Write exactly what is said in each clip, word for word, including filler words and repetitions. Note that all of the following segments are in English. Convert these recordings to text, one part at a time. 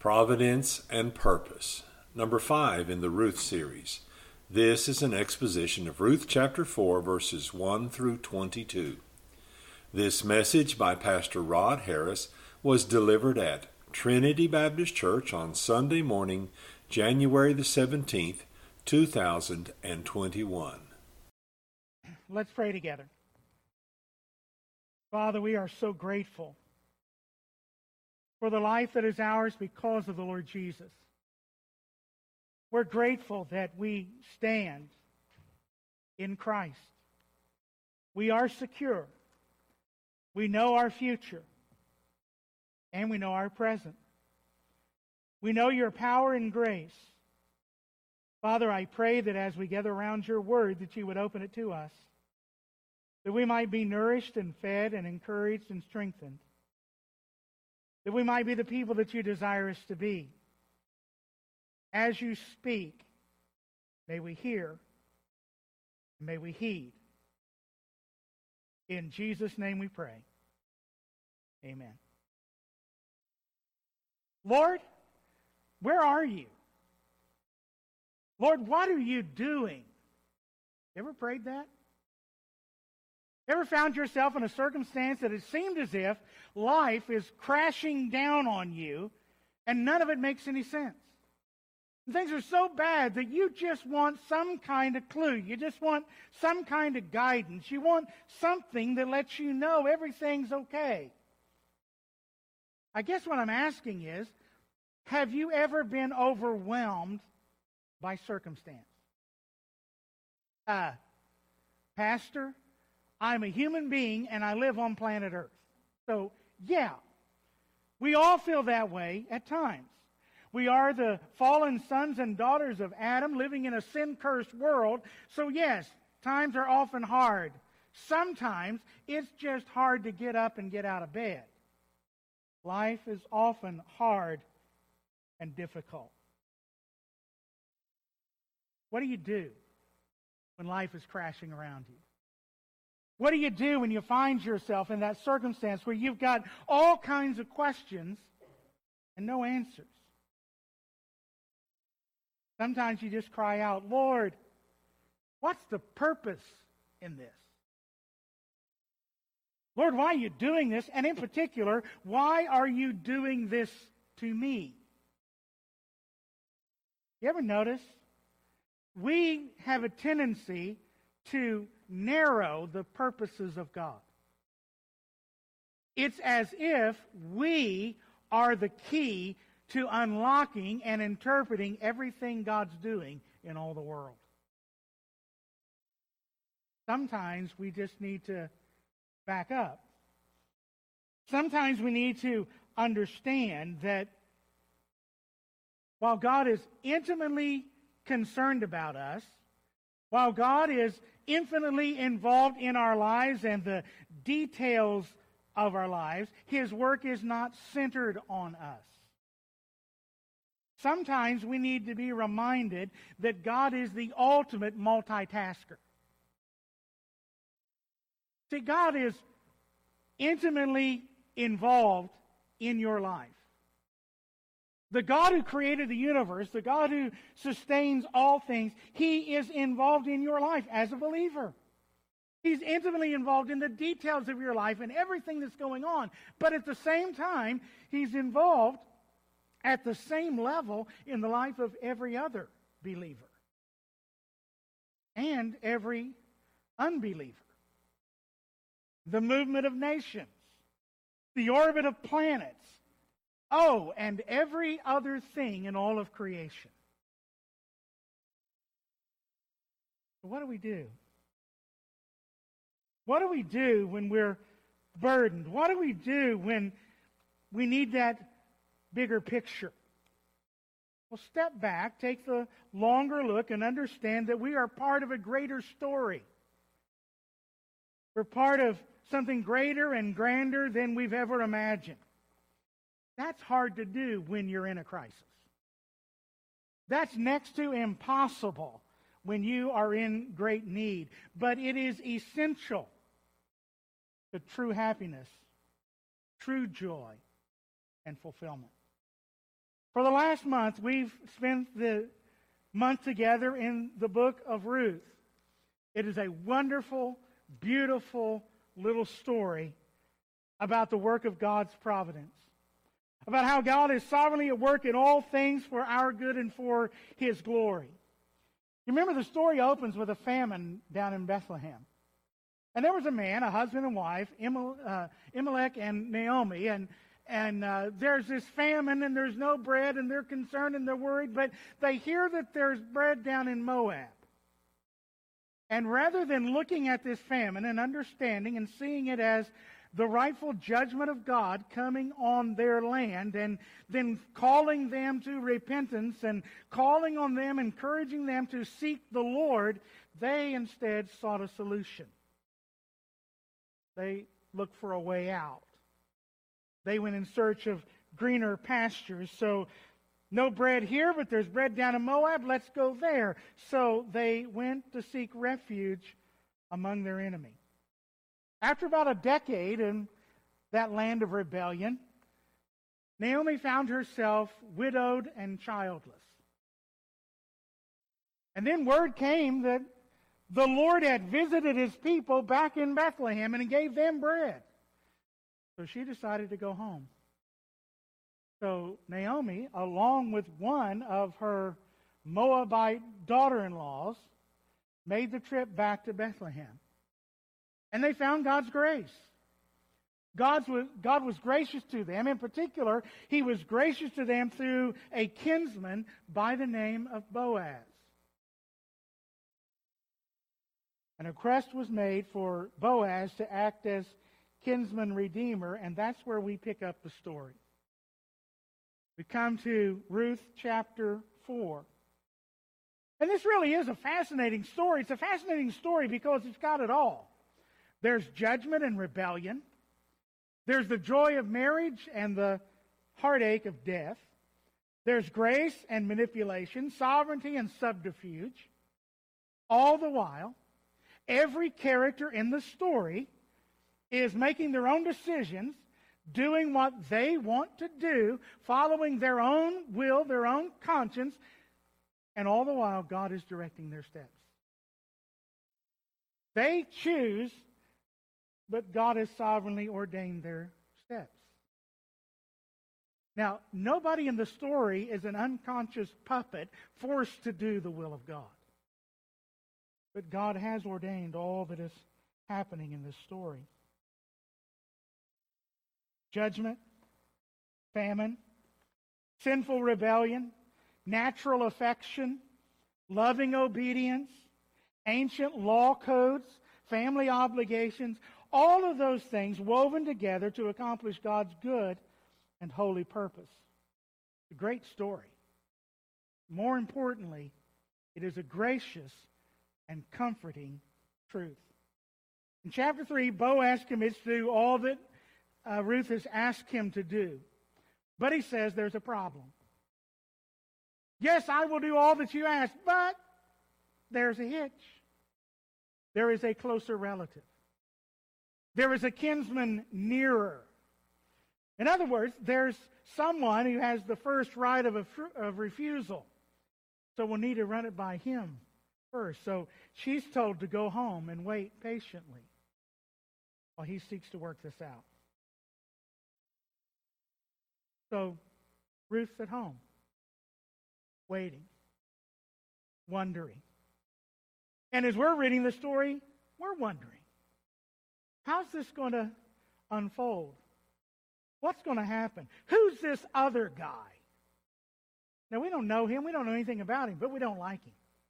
Providence and Purpose. Number five in the Ruth series. This is an exposition of Ruth chapter four, verses one through twenty-two. This message by Pastor Rod Harris was delivered at Trinity Baptist Church on Sunday morning, January the seventeenth, two thousand twenty-one. Let's pray together. Father, we are so grateful for the life that is ours because of the Lord Jesus. We're grateful that we stand in Christ. We are secure. We know our future. And we know our present. We know your power and grace. Father, I pray that as we gather around your word, that you would open it to us, that we might be nourished and fed and encouraged and strengthened, that we might be the people that you desire us to be. As you speak, may we hear, may we heed. In Jesus' name we pray. Amen. Lord, where are you? Lord, what are you doing? Ever prayed that? Ever found yourself in a circumstance that it seemed as if life is crashing down on you and none of it makes any sense? And things are so bad that you just want some kind of clue. You just want some kind of guidance. You want something that lets you know everything's okay. I guess what I'm asking is, have you ever been overwhelmed by circumstance? Uh, Pastor, I'm a human being and I live on planet Earth. So, yeah, we all feel that way at times. We are the fallen sons and daughters of Adam living in a sin-cursed world. So, yes, times are often hard. Sometimes it's just hard to get up and get out of bed. Life is often hard and difficult. What do you do when life is crashing around you? What do you do when you find yourself in that circumstance where you've got all kinds of questions and no answers? Sometimes you just cry out, Lord, what's the purpose in this? Lord, why are you doing this? And in particular, why are you doing this to me? You ever notice? We have a tendency to narrow the purposes of God. It's as if we are the key to unlocking and interpreting everything God's doing in all the world. Sometimes we just need to back up. Sometimes we need to understand that while God is intimately concerned about us, while God is infinitely involved in our lives and the details of our lives, His work is not centered on us. Sometimes we need to be reminded that God is the ultimate multitasker. See, God is intimately involved in your life. The God who created the universe, the God who sustains all things, He is involved in your life as a believer. He's intimately involved in the details of your life and everything that's going on. But at the same time, He's involved at the same level in the life of every other believer and every unbeliever. The movement of nations, the orbit of planets, oh, and every other thing in all of creation. So what do we do? What do we do when we're burdened? What do we do when we need that bigger picture? Well, step back, take the longer look, and understand that we are part of a greater story. We're part of something greater and grander than we've ever imagined. That's hard to do when you're in a crisis. That's next to impossible when you are in great need. But it is essential to true happiness, true joy, and fulfillment. For the last month, we've spent the month together in the book of Ruth. It is a wonderful, beautiful little story about the work of God's providence, about how God is sovereignly at work in all things for our good and for His glory. You remember the story opens with a famine down in Bethlehem. And there was a man, a husband and wife, Elimelech and Naomi, and And uh, there's this famine, and there's no bread, and they're concerned and they're worried, but they hear that there's bread down in Moab. And rather than looking at this famine and understanding and seeing it as the rightful judgment of God coming on their land, and then calling them to repentance and calling on them, encouraging them to seek the Lord, they instead sought a solution. They looked for a way out. They went in search of greener pastures. So, no bread here, but there's bread down in Moab. Let's go there. So, they went to seek refuge among their enemy. After about a decade in that land of rebellion, Naomi found herself widowed and childless. And then word came that the Lord had visited His people back in Bethlehem and gave them bread. So she decided to go home. So Naomi, along with one of her Moabite daughter-in-laws, made the trip back to Bethlehem. And they found God's grace. God's was, God was gracious to them. In particular, He was gracious to them through a kinsman by the name of Boaz. And a request was made for Boaz to act as kinsman redeemer, and that's where we pick up the story. We come to Ruth chapter four. And this really is a fascinating story. It's a fascinating story because it's got it all. There's judgment and rebellion. There's the joy of marriage and the heartache of death. There's grace and manipulation, sovereignty and subterfuge. All the while, every character in the story is making their own decisions, doing what they want to do, following their own will, their own conscience, and all the while God is directing their steps. They choose, but God has sovereignly ordained their steps. Now, nobody in the story is an unconscious puppet forced to do the will of God. But God has ordained all that is happening in this story. Judgment, famine, sinful rebellion, natural affection, loving obedience, ancient law codes, family obligations, all of those things woven together to accomplish God's good and holy purpose. It's a great story. More importantly, it is a gracious and comforting truth. In chapter three, Boaz commits to do all that uh, Ruth has asked him to do. But he says there's a problem. Yes, I will do all that you ask, but there's a hitch. There is a closer relative. There is a kinsman nearer. In other words, there's someone who has the first right of, a, of refusal. So we'll need to run it by him first. So she's told to go home and wait patiently while he seeks to work this out. So Ruth's at home, waiting, wondering. And as we're reading the story, we're wondering, how's this going to unfold? What's going to happen? Who's this other guy? Now, we don't know him. We don't know anything about him, but we don't like him.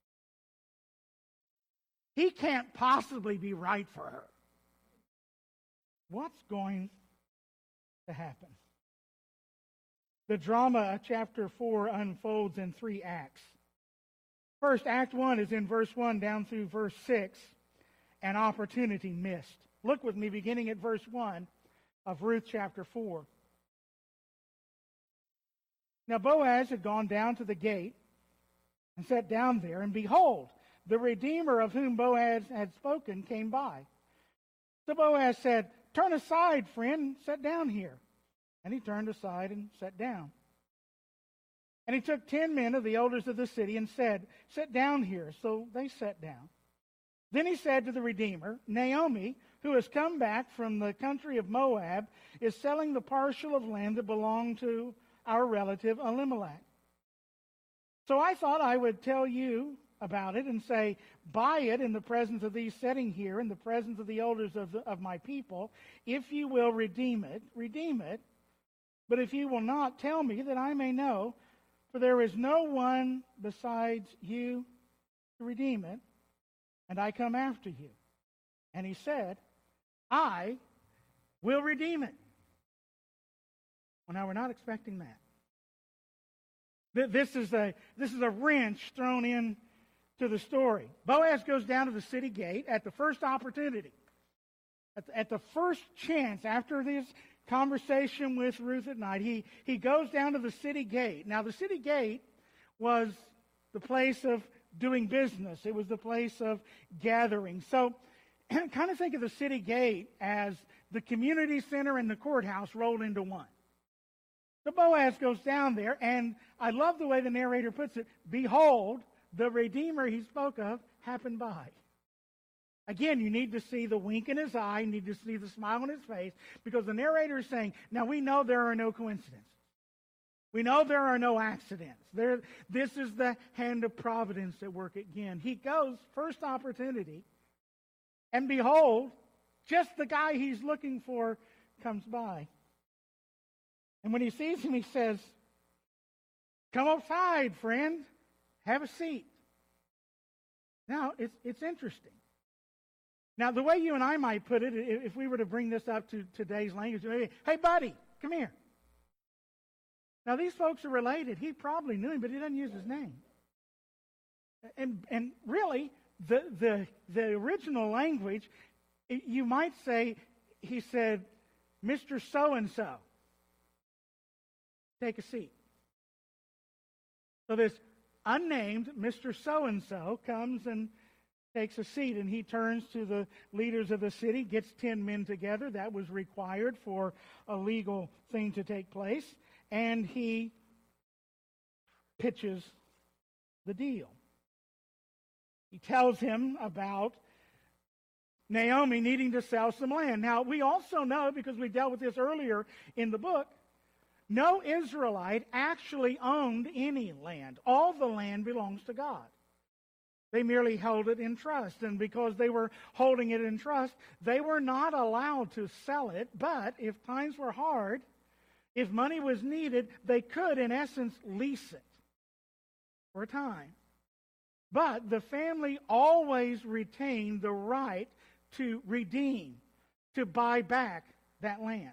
He can't possibly be right for her. What's going to happen? The drama of chapter four unfolds in three acts. First, Act one is in verse one down through verse six, an opportunity missed. Look with me beginning at verse one of Ruth chapter four. Now Boaz had gone down to the gate and sat down there, and behold, the Redeemer of whom Boaz had spoken came by. So Boaz said, "Turn aside, friend, sit down here." And he turned aside and sat down. And he took ten men of the elders of the city and said, "Sit down here." So they sat down. Then he said to the Redeemer, "Naomi, who has come back from the country of Moab, is selling the parcel of land that belonged to our relative Elimelech. So I thought I would tell you about it and say, buy it in the presence of these sitting here, in the presence of the elders of, the, of my people. If you will redeem it, redeem it. But if you will not, tell me that I may know, for there is no one besides you to redeem it, and I come after you." And he said, "I will redeem it." Well, now we're not expecting that. This is a this is a wrench thrown in to the story. Boaz goes down to the city gate at the first opportunity, at the, at the first chance after this conversation with Ruth at night. He he goes down to the city gate. Now, the city gate was the place of doing business. It was the place of gathering. So, kind of think of the city gate as the community center and the courthouse rolled into one. So Boaz goes down there, and I love the way the narrator puts it. Behold, the Redeemer he spoke of happened by. Again, you need to see the wink in his eye, you need to see the smile on his face, because the narrator is saying, now we know there are no coincidences. We know there are no accidents. There, this is the hand of providence at work again. He goes, first opportunity, and behold, just the guy he's looking for comes by. And when he sees him, he says, "Come outside, friend. Have a seat." Now, it's, it's interesting. Now, the way you and I might put it, if we were to bring this up to today's language, maybe, "Hey, buddy, come here." Now, these folks are related. He probably knew him, but he doesn't use his name. And and really, the the the original language, you might say, he said, "Mister So-and-so, take a seat." So this unnamed Mister So-and-so comes and takes a seat, and he turns to the leaders of the city, gets ten men together. That was required for a legal thing to take place. And he pitches the deal. He tells him about Naomi needing to sell some land. Now, we also know, because we dealt with this earlier in the book, no Israelite actually owned any land. All the land belongs to God. They merely held it in trust. And because they were holding it in trust, they were not allowed to sell it. But if times were hard, if money was needed, they could, in essence, lease it for a time. But the family always retained the right to redeem, to buy back that land.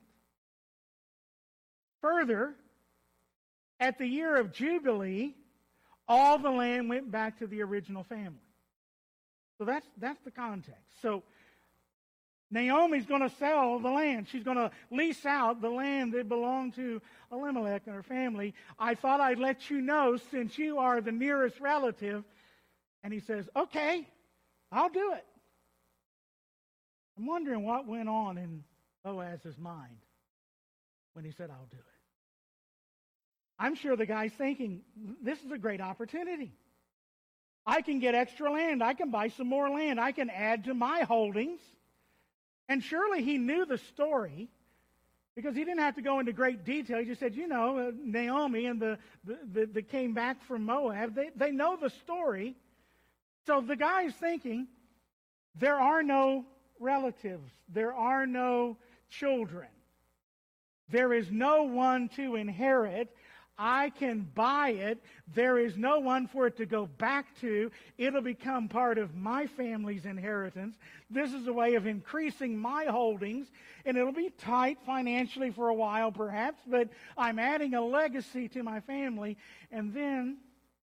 Further, at the year of Jubilee, all the land went back to the original family. So that's that's the context. So Naomi's going to sell the land. She's going to lease out the land that belonged to Elimelech and her family. I thought I'd let you know, since you are the nearest relative. And he says, "Okay, I'll do it." I'm wondering what went on in Boaz's mind when he said, "I'll do it." I'm sure the guy's thinking, this is a great opportunity. I can get extra land. I can buy some more land. I can add to my holdings. And surely he knew the story, because he didn't have to go into great detail. He just said, you know, uh, Naomi and the, the, the, the came back from Moab, they, they know the story. So the guy's thinking, there are no relatives. There are no children. There is no one to inherit. I can buy it. There is no one for it to go back to. It'll become part of my family's inheritance. This is a way of increasing my holdings, and it'll be tight financially for a while perhaps, but I'm adding a legacy to my family. And then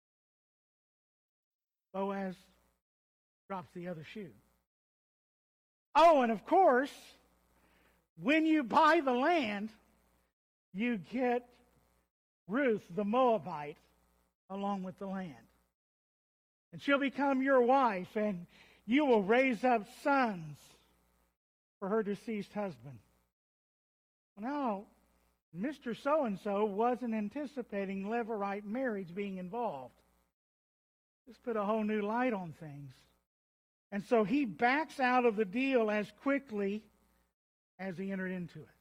Boaz drops the other shoe. Oh, and of course, when you buy the land, you get Ruth, the Moabite, along with the land. And she'll become your wife, and you will raise up sons for her deceased husband. Well, now, Mister So-and-so wasn't anticipating Levirate marriage being involved. This put a whole new light on things. And so he backs out of the deal as quickly as he entered into it.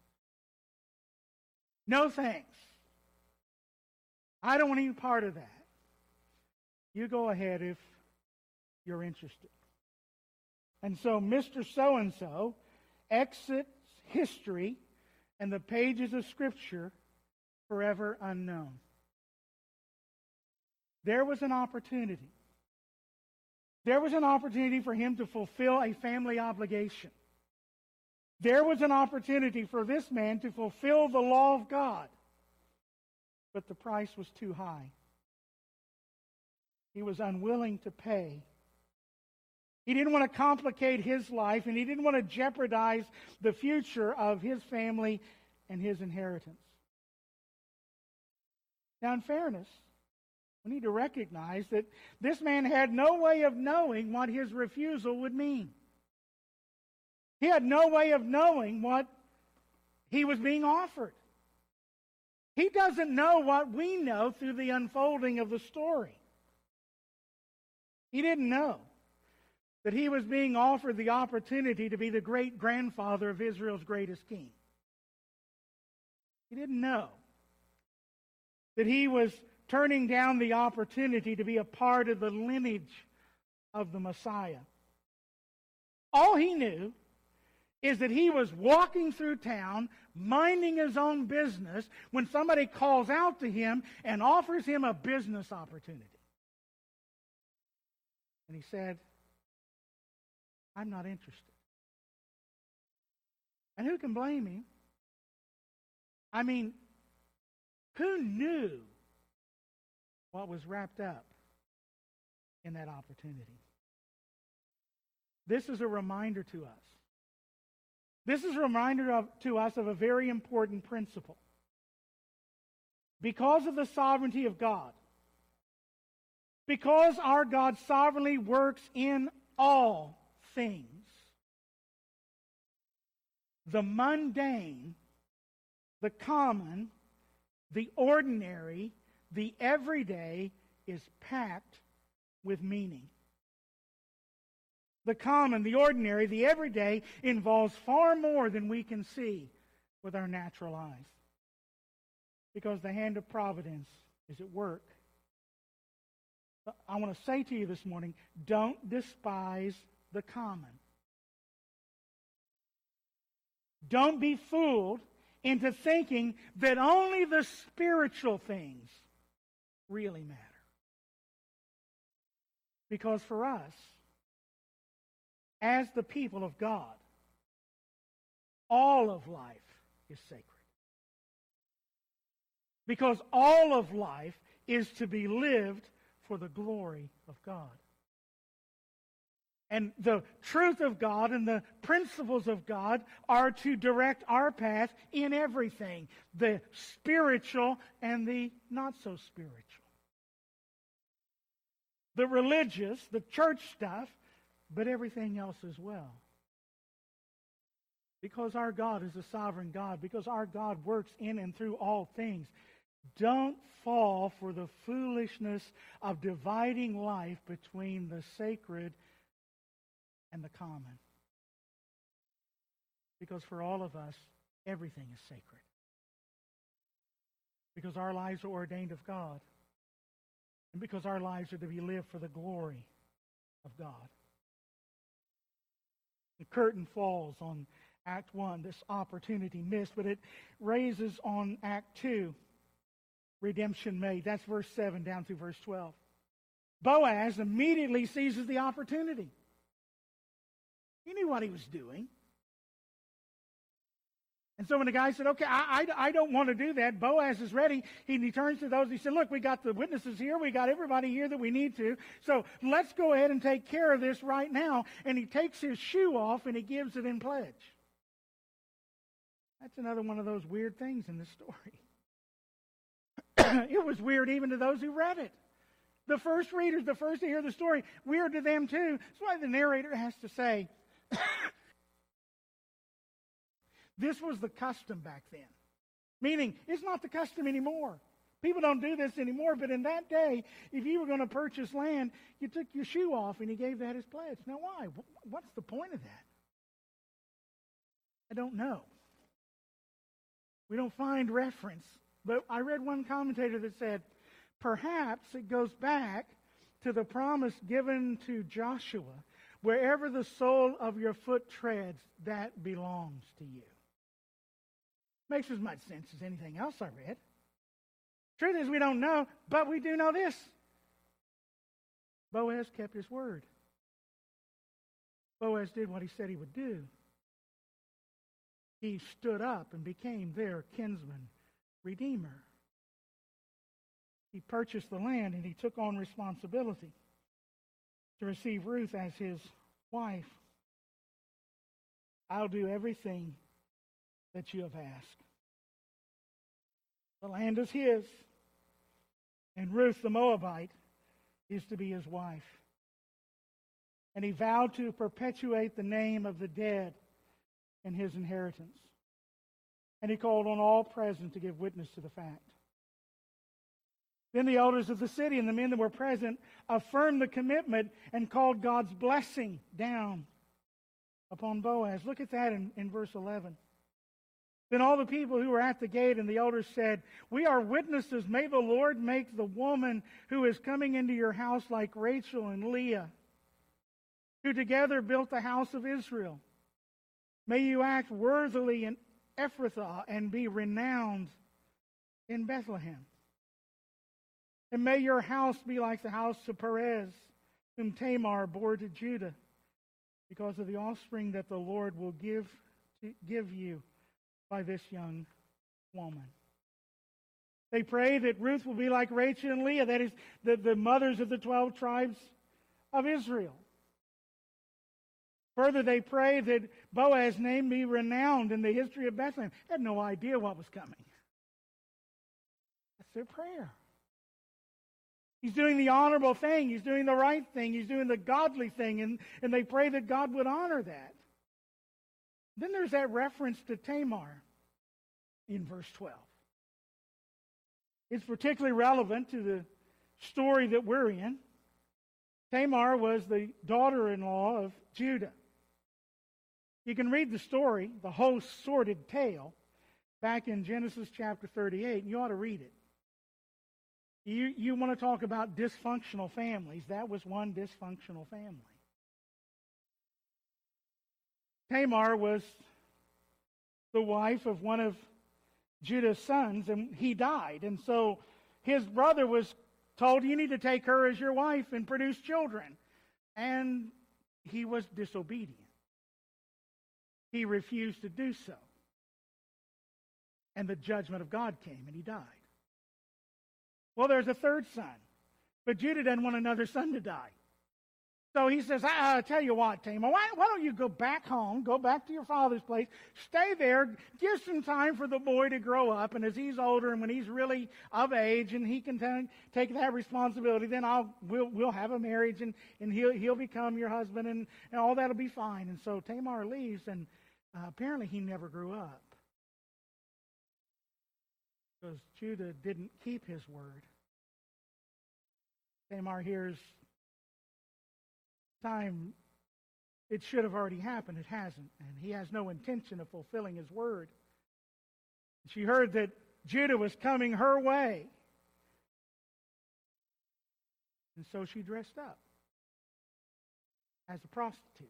No thanks. I don't want any part of that. You go ahead if you're interested. And so Mister So-and-so exits history and the pages of Scripture forever unknown. There was an opportunity. There was an opportunity for him to fulfill a family obligation. There was an opportunity for this man to fulfill the law of God. But the price was too high. He was unwilling to pay. He didn't want to complicate his life, and he didn't want to jeopardize the future of his family and his inheritance. Now, in fairness, we need to recognize that this man had no way of knowing what his refusal would mean. He had no way of knowing what he was being offered. He doesn't know what we know through the unfolding of the story. He didn't know that he was being offered the opportunity to be the great-grandfather of Israel's greatest king. He didn't know that he was turning down the opportunity to be a part of the lineage of the Messiah. All he knew is that he was walking through town, minding his own business, when somebody calls out to him and offers him a business opportunity. And he said, I'm not interested. And who can blame him? I mean, who knew what was wrapped up in that opportunity? This is a reminder to us. This is a reminder of, to us of a very important principle. Because of the sovereignty of God, because our God sovereignly works in all things, the mundane, the common, the ordinary, the everyday is packed with meaning. The common, the ordinary, the everyday involves far more than we can see with our natural eyes. Because the hand of providence is at work. I want to say to you this morning, don't despise the common. Don't be fooled into thinking that only the spiritual things really matter. Because for us, as the people of God, all of life is sacred. Because all of life is to be lived for the glory of God. And the truth of God and the principles of God are to direct our path in everything, the spiritual and the not so spiritual. The religious, the church stuff, but everything else as well. Because our God is a sovereign God, because our God works in and through all things, don't fall for the foolishness of dividing life between the sacred and the common. Because for all of us, everything is sacred. Because our lives are ordained of God. And because our lives are to be lived for the glory of God. The curtain falls on Act one, this opportunity missed, but it raises on Act two, redemption made. That's verse seven down through verse twelve. Boaz immediately seizes the opportunity. He knew what he was doing. And so when the guy said, okay, I, I, I don't want to do that, Boaz is ready. He, he turns to those, he said, look, we got the witnesses here, we got everybody here that we need to, so let's go ahead and take care of this right now. And he takes his shoe off and he gives it in pledge. That's another one of those weird things in this story. It was weird even to those who read it. The first readers, the first to hear the story, weird to them too. That's why the narrator has to say, this was the custom back then. Meaning, it's not the custom anymore. People don't do this anymore, but in that day, if you were going to purchase land, you took your shoe off and you gave that as pledge. Now, why? What's the point of that? I don't know. We don't find reference. But I read one commentator that said, perhaps it goes back to the promise given to Joshua, wherever the sole of your foot treads, that belongs to you. Makes as much sense as anything else I read. Truth is, we don't know, but we do know this. Boaz kept his word. Boaz did what he said he would do. He stood up and became their kinsman redeemer. He purchased the land and he took on responsibility to receive Ruth as his wife. I'll do everything that you have asked. The land is his, and Ruth the Moabite is to be his wife. And he vowed to perpetuate the name of the dead in his inheritance. And he called on all present to give witness to the fact. Then the elders of the city and the men that were present affirmed the commitment and called God's blessing down upon Boaz. Look at that in, in verse eleven. Then all the people who were at the gate and the elders said, we are witnesses. May the Lord make the woman who is coming into your house like Rachel and Leah, who together built the house of Israel. May you act worthily in Ephrathah and be renowned in Bethlehem. And may your house be like the house of Perez, whom Tamar bore to Judah, because of the offspring that the Lord will give to, give you by this young woman. They pray that Ruth will be like Rachel and Leah, that is, the, the mothers of the twelve tribes of Israel. Further, they pray that Boaz's name be renowned in the history of Bethlehem. They had no idea what was coming. That's their prayer. He's doing the honorable thing. He's doing the right thing. He's doing the godly thing. And, and they pray that God would honor that. Then there's that reference to Tamar in verse twelve. It's particularly relevant to the story that we're in. Tamar was the daughter-in-law of Judah. You can read the story, the whole sordid tale, back in Genesis chapter thirty-eight, and you ought to read it. You, you want to talk about dysfunctional families. That was one dysfunctional family. Tamar was the wife of one of Judah's sons, and he died. And so his brother was told, you need to take her as your wife and produce children. And he was disobedient. He refused to do so. And the judgment of God came, and he died. Well, there's a third son, but Judah doesn't want another son to die. So he says, I, I tell you what, Tamar, why, why don't you go back home, go back to your father's place, stay there, give some time for the boy to grow up, and as he's older and when he's really of age and he can t- take that responsibility, then I'll we'll we'll have a marriage and, and he'll he'll become your husband and, and all that'll be fine. And so Tamar leaves, and uh, apparently he never grew up because Judah didn't keep his word. Tamar hears time it should have already happened. It hasn't. And he has no intention of fulfilling his word. She heard that Judah was coming her way. And so she dressed up as a prostitute.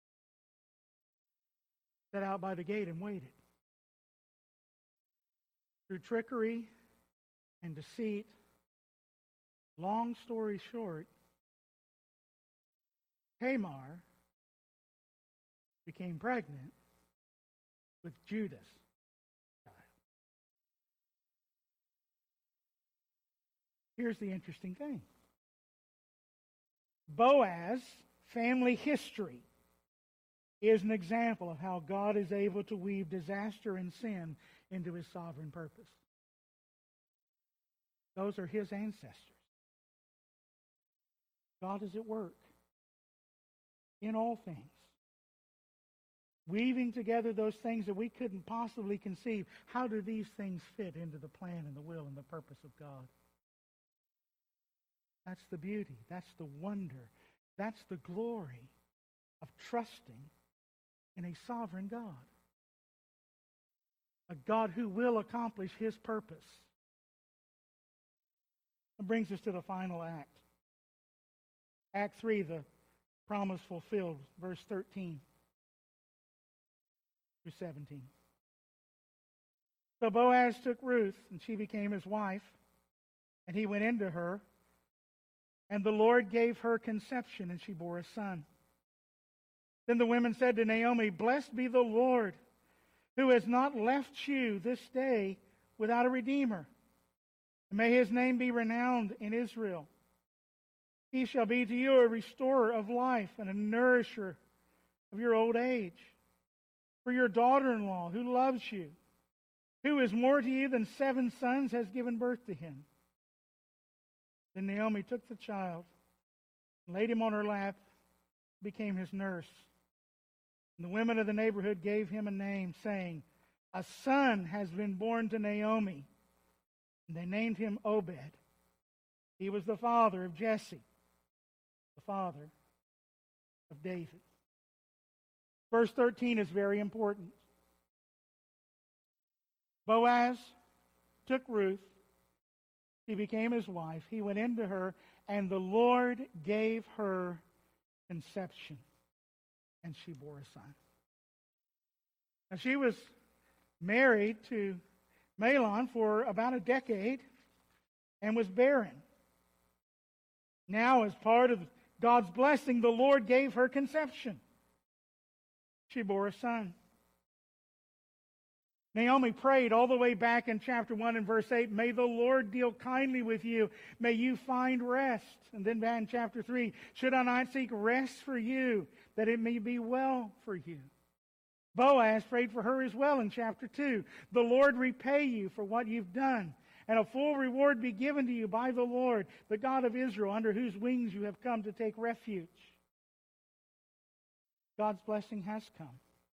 Sat out by the gate and waited. Through trickery and deceit, long story short, Tamar became pregnant with Judah's child. Here's the interesting thing. Boaz's family history is an example of how God is able to weave disaster and sin into his sovereign purpose. Those are his ancestors. God is at work in all things weaving together those things that we couldn't possibly conceive. How do these things fit into the plan and the will and the purpose of God? That's the beauty. That's the wonder. That's the glory of trusting in a sovereign God. A God who will accomplish His purpose. That brings us to the final act. Act three, the promise fulfilled, verse thirteen through seventeen. So Boaz took Ruth, and she became his wife, and he went into her, and the Lord gave her conception, and she bore a son. Then the women said to Naomi, "Blessed be the Lord, who has not left you this day without a redeemer. And may His name be renowned in Israel. He shall be to you a restorer of life and a nourisher of your old age. For your daughter-in-law, who loves you, who is more to you than seven sons, has given birth to him." Then Naomi took the child, and laid him on her lap, became his nurse. And the women of the neighborhood gave him a name, saying, "A son has been born to Naomi." And they named him Obed. He was the father of Jesse, the father of David. Verse thirteen is very important. Boaz took Ruth. She became his wife. He went into her, and the Lord gave her conception, and she bore a son. Now, she was married to Mahlon for about a decade and was barren. Now, as part of God's blessing, the Lord gave her conception. She bore a son. Naomi prayed all the way back in chapter one and verse eight, "May the Lord deal kindly with you. May you find rest." And then back in chapter three, "Should I not seek rest for you, that it may be well for you?" Boaz prayed for her as well in chapter two. "The Lord repay you for what you've done, and a full reward be given to you by the Lord, the God of Israel, under whose wings you have come to take refuge." God's blessing has come.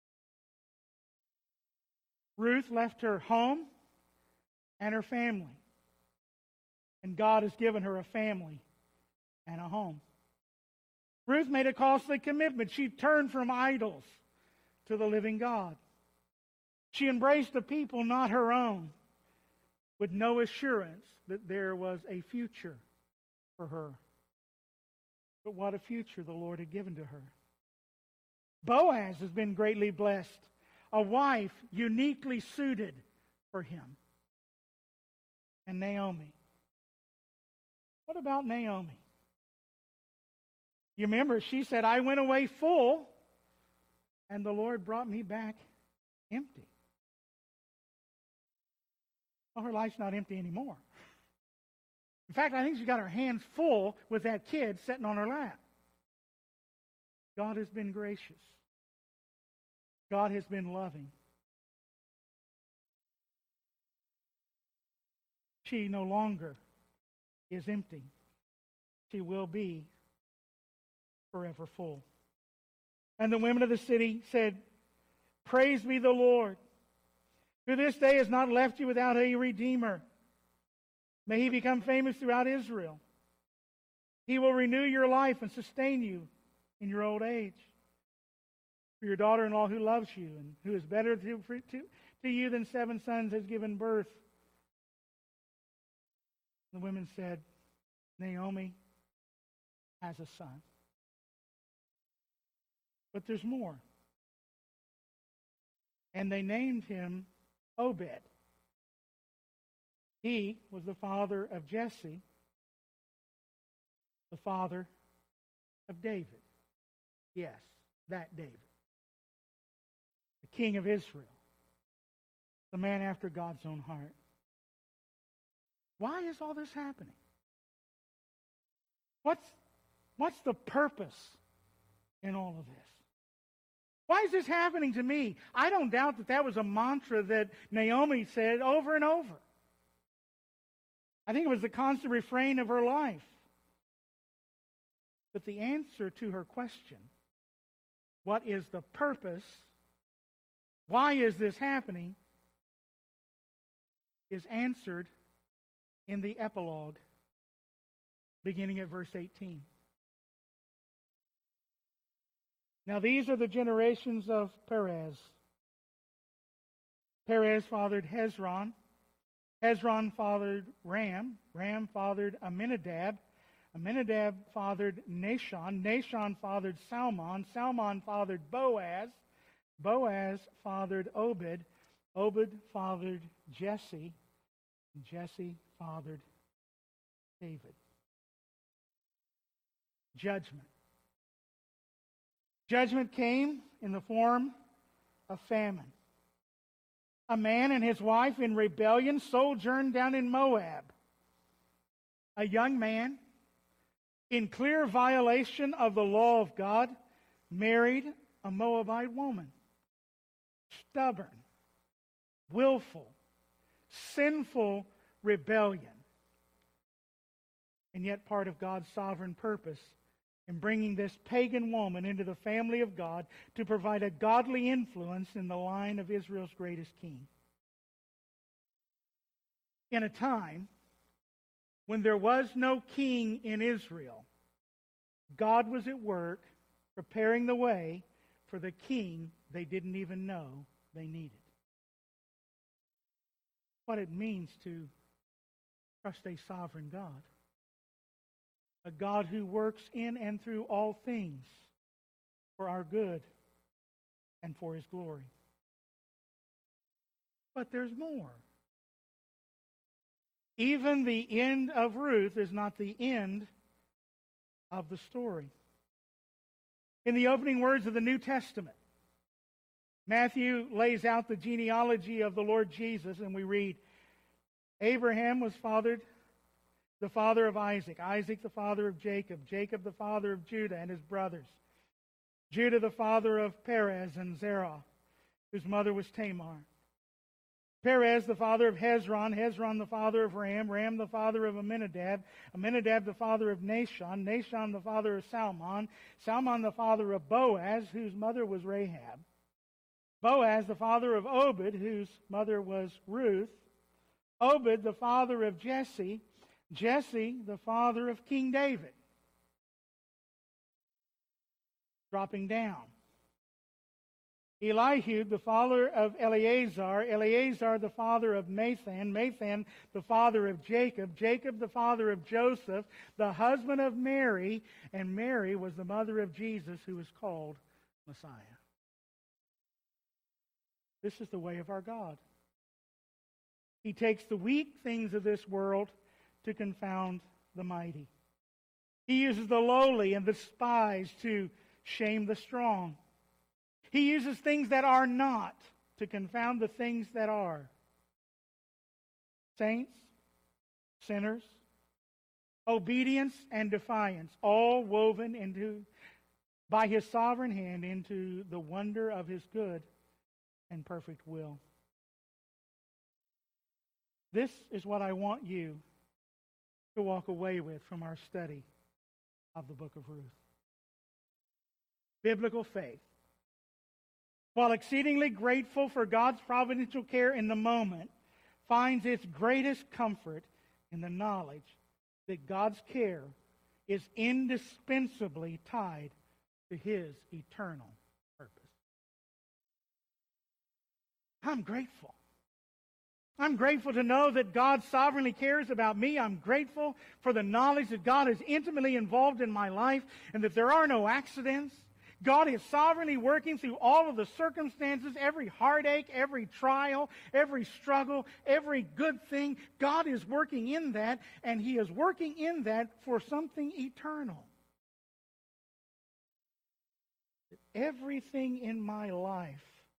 Ruth left her home and her family. And God has given her a family and a home. Ruth made a costly commitment. She turned from idols to the living God. She embraced a people not her own, with no assurance that there was a future for her. But what a future the Lord had given to her. Boaz has been greatly blessed. A wife uniquely suited for him. And Naomi. What about Naomi? You remember, she said, "I went away full, and the Lord brought me back empty." Well, her life's not empty anymore. In fact, I think she's got her hands full with that kid sitting on her lap. God has been gracious. God has been loving. She no longer is empty. She will be forever full. And the women of the city said, "Praise be the Lord, who this day has not left you without a redeemer. May He become famous throughout Israel. He will renew your life and sustain you in your old age. For your daughter-in-law who loves you and who is better to, to, to you than seven sons has given birth." The women said, "Naomi has a son." But there's more. And they named him Obed. He was the father of Jesse, the father of David. Yes, that David. The king of Israel. The man after God's own heart. Why is all this happening? What's, what's the purpose in all of this? Why is this happening to me? I don't doubt that that was a mantra that Naomi said over and over. I think it was the constant refrain of her life. But the answer to her question, what is the purpose Why is this happening? Is answered in the epilogue, beginning at verse eighteen. Now these are the generations of Perez. Perez fathered Hezron. Hezron fathered Ram. Ram fathered Amminadab. Amminadab fathered Nahshon. Nahshon fathered Salmon. Salmon fathered Boaz. Boaz fathered Obed. Obed fathered Jesse. Jesse fathered David. Judgment. Judgment came in the form of famine. A man and his wife in rebellion sojourned down in Moab. A young man, in clear violation of the law of God, married a Moabite woman. Stubborn, willful, sinful rebellion. And yet part of God's sovereign purpose in bringing this pagan woman into the family of God to provide a godly influence in the line of Israel's greatest king. In a time when there was no king in Israel, God was at work preparing the way for the king they didn't even know they needed. What it means to trust a sovereign God. A God who works in and through all things for our good and for His glory. But there's more. Even the end of Ruth is not the end of the story. In the opening words of the New Testament, Matthew lays out the genealogy of the Lord Jesus, and we read, Abraham was fathered the father of Isaac, Isaac the father of Jacob, Jacob the father of Judah and his brothers, Judah the father of Perez and Zerah, whose mother was Tamar, Perez the father of Hezron, Hezron the father of Ram, Ram the father of Amminadab, Amminadab the father of Nahshon, Nahshon the father of Salmon, Salmon the father of Boaz, whose mother was Rahab, Boaz the father of Obed, whose mother was Ruth, Obed the father of Jesse, Jesse, the father of King David. Dropping down. Eliud, the father of Eleazar. Eleazar, the father of Mathan. Mathan, the father of Jacob. Jacob, the father of Joseph, the husband of Mary. And Mary was the mother of Jesus, who is called Messiah. This is the way of our God. He takes the weak things of this world to confound the mighty. He uses the lowly and the despised to shame the strong. He uses things that are not to confound the things that are. Saints, sinners, obedience and defiance, all woven into by His sovereign hand into the wonder of His good and perfect will. This is what I want you to walk away with from our study of the book of Ruth. Biblical faith. While exceedingly grateful for God's providential care in the moment, finds its greatest comfort in the knowledge that God's care is indispensably tied to His eternal purpose. I'm grateful. I'm grateful to know that God sovereignly cares about me. I'm grateful for the knowledge that God is intimately involved in my life and that there are no accidents. God is sovereignly working through all of the circumstances, every heartache, every trial, every struggle, every good thing. God is working in that, and He is working in that for something eternal. Everything in my life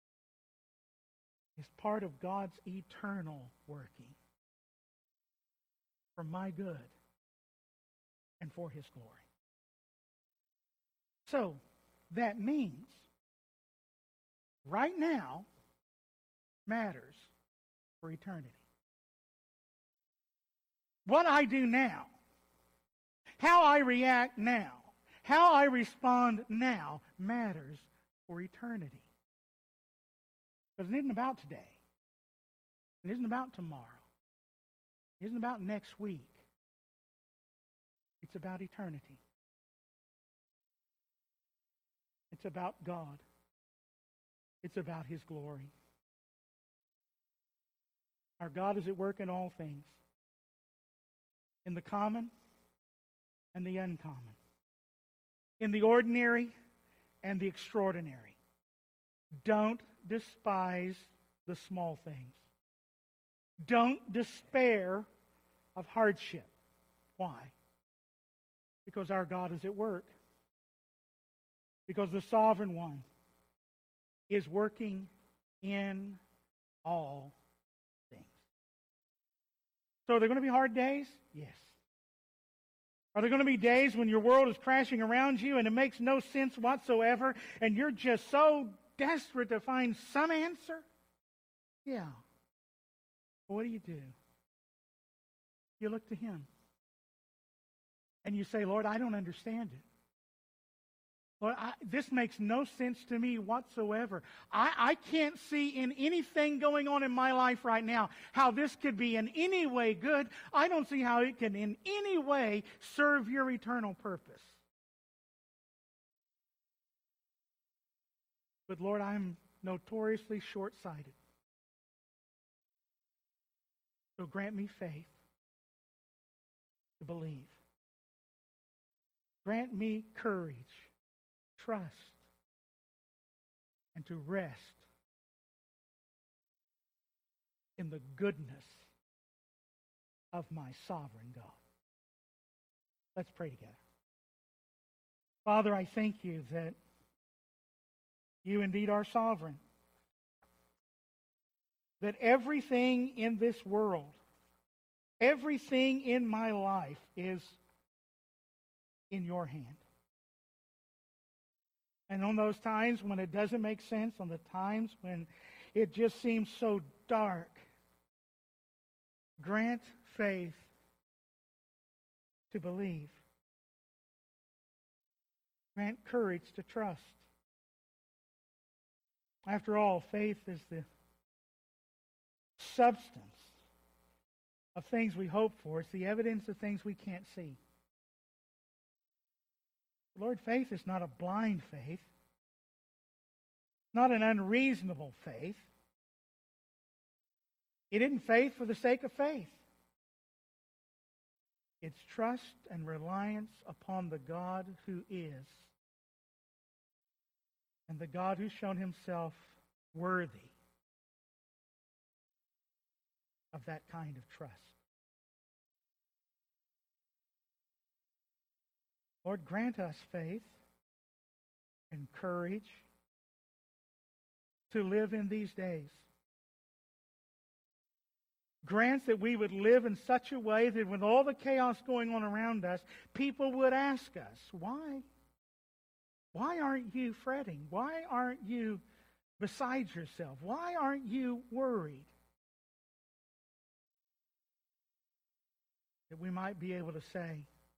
is part of God's eternal working for my good and for His glory. So, that means right now matters for eternity. What I do now, how I react now, how I respond now matters for eternity. Because it isn't about today. It isn't about tomorrow. It isn't about next week. It's about eternity. It's about God. It's about His glory. Our God is at work in all things, in the common and the uncommon, in the ordinary and the extraordinary. Don't despise the small things. Don't despair of hardship. Why? Because our God is at work. Because the Sovereign One is working in all things. So are there going to be hard days? Yes. Are there going to be days when your world is crashing around you and it makes no sense whatsoever and you're just so desperate to find some answer? Yeah. But what do you do? You look to Him. And you say, Lord, I don't understand it. Lord, I, this makes no sense to me whatsoever. I, I can't see in anything going on in my life right now how this could be in any way good. I don't see how it can in any way serve your eternal purpose. But Lord, I'm notoriously short-sighted. So grant me faith to believe. Grant me courage, trust, and to rest in the goodness of my sovereign God. Let's pray together. Father, I thank you that you indeed are sovereign. That everything in this world, everything in my life is in your hand. And on those times when it doesn't make sense, on the times when it just seems so dark, grant faith to believe. Grant courage to trust. After all, faith is the substance of things we hope for. It's the evidence of things we can't see. Lord, faith is not a blind faith, not an unreasonable faith. It isn't faith for the sake of faith. It's trust and reliance upon the God who is, and the God who's shown Himself worthy of that kind of trust. Lord, grant us faith and courage to live in these days. Grant that we would live in such a way that with all the chaos going on around us, people would ask us, why? Why aren't you fretting? Why aren't you beside yourself? Why aren't you worried? That we might be able to say,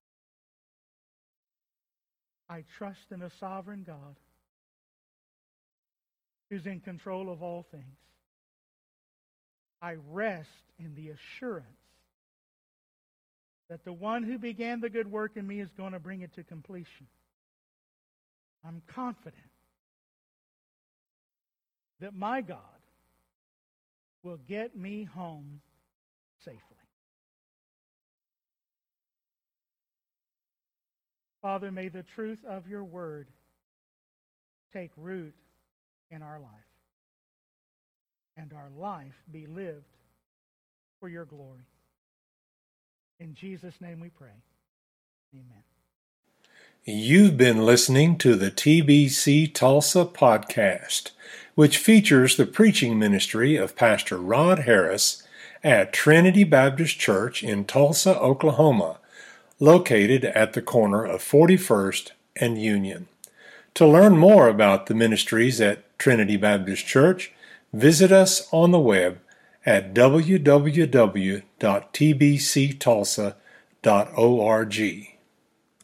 I trust in a sovereign God who's in control of all things. I rest in the assurance that the one who began the good work in me is going to bring it to completion. I'm confident that my God will get me home safely. Father, may the truth of your word take root in our life, and our life be lived for your glory. In Jesus' name we pray. Amen. You've been listening to the T B C Tulsa podcast, which features the preaching ministry of Pastor Rod Harris at Trinity Baptist Church in Tulsa, Oklahoma, located at the corner of forty-first and Union. To learn more about the ministries at Trinity Baptist Church, visit us on the web at w w w dot t b c tulsa dot org.